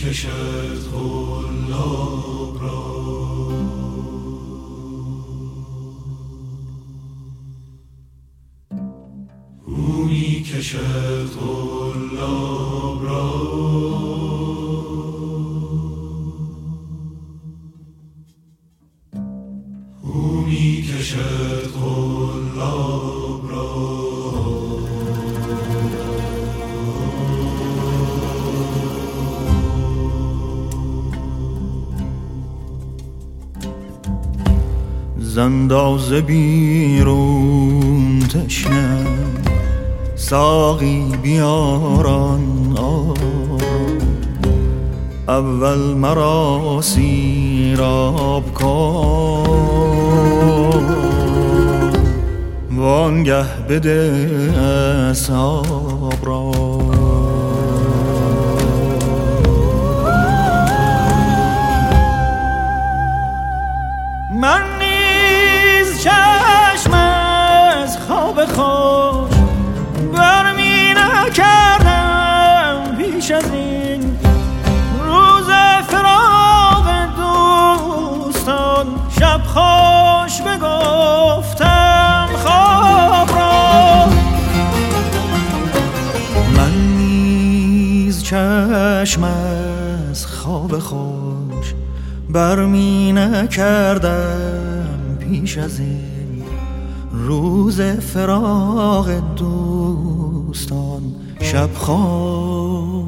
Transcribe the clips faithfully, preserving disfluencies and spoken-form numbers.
کشد قلاب را او می کشد قلاب را او می کشد قلاب را زنداز بیرون تشنه ساقی بیاران آب اول مرا سیراب کن وانگه بده اصحاب را من چشم از خواب خوش برمی نکردم پیش از این روز فراق دوستان شب خوش بگفتم خواب را من نیز چشم از خواب خوش برمی نکردم پیش از این روز فراق دوستان شب خوش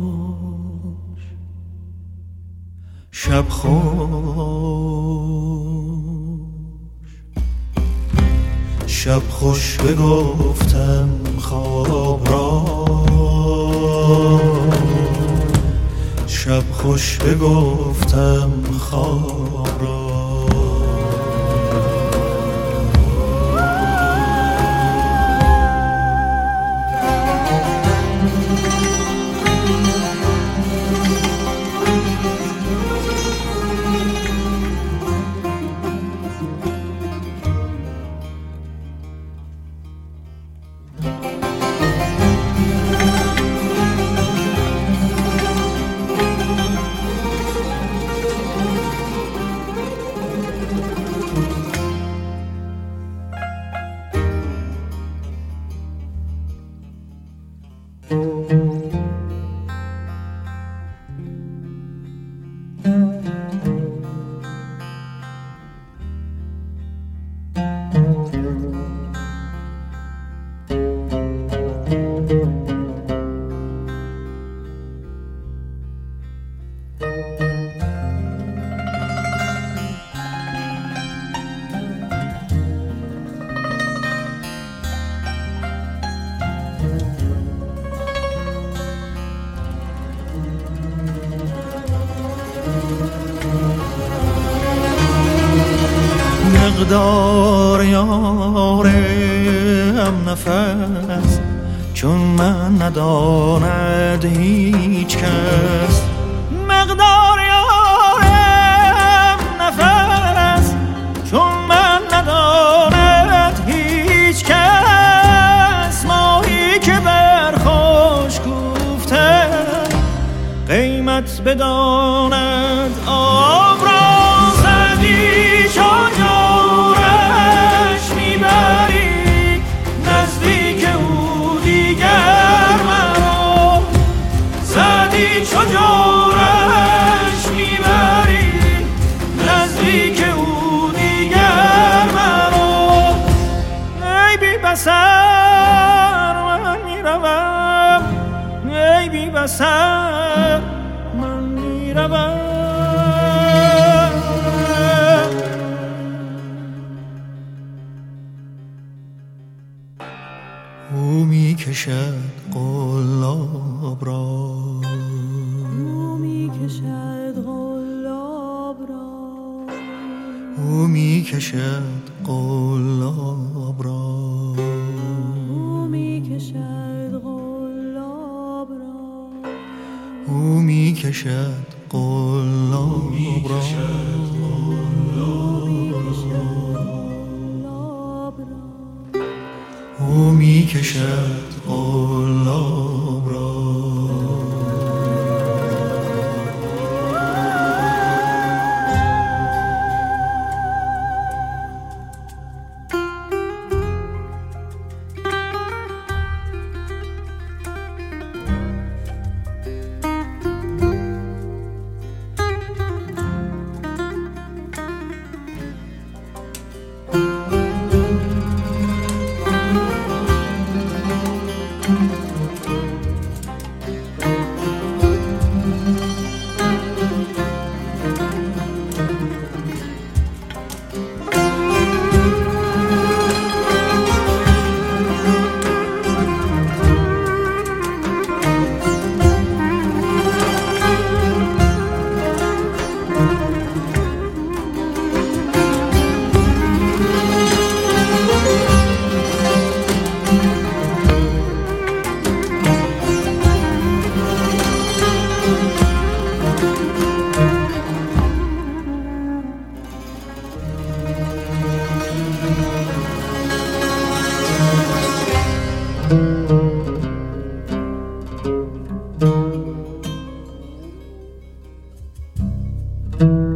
شب خوش شب خوش بگفتم خواب را شب خوش بگفتم خواب را مقدار یارم نفس چون من نداند هیچ کس مقدار یارم نفس چون من نداند هیچ کس ماهی که بر خوش گفته قیمت بداند آب را زدی چجورش میبری نزدیک او دیگر مرا زدی چجورش میبری نزدیک او دیگر مرا ای بی بصر من میروم ای بی بصر من میروم او می کشد قلاب را او می کشد قلاب را او می کشد قلاب را او می کشد قلاب را او می کشد قلاب را او می کشد قلاب را thank